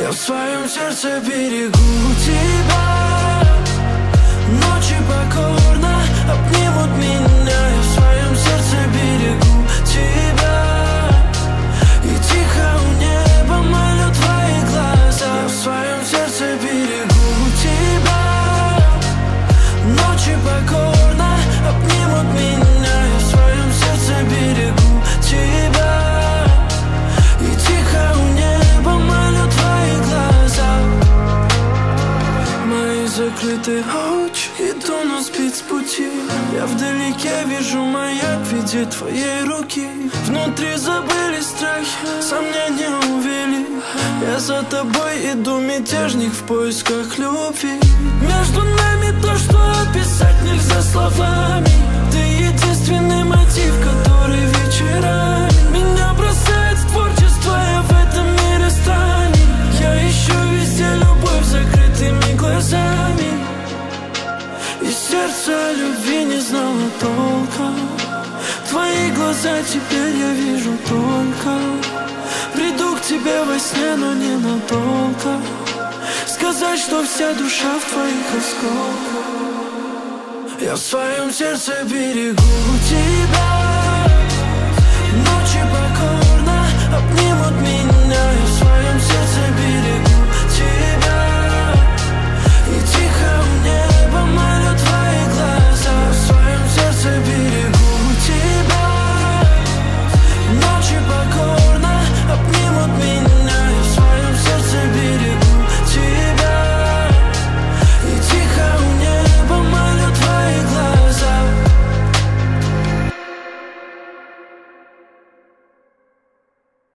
Я в своем сердце берегу тебя. Ночи покорно обнимут меня. Я в своем сердце берегу тебя. И тихо у неба молю твои глаза. Я в своем сердце берегу тебя. Ночи покорно обнимут меня. Я в своем сердце берегу тебя. И тихо у неба молю твои глаза. Мои закрытые очи идут на спецпути. Я вдалеке вижу маяк в виде твоей руки. Внутри забыли страхи, сомнения увели. Я за тобой иду, мятежник в поисках любви. Между нами то, что описать нельзя словами. Ты единственный мотив, который вечерами меня бросает в творчество. Я в этом мире странен. Я ищу везде любовь закрытыми глазами. И сердце любви не знало толка. Твои глаза теперь я вижу только. Приду к тебе во сне, но ненадолго. Сказать, что вся душа в твоих осколках. Я в своем сердце берегу тебя.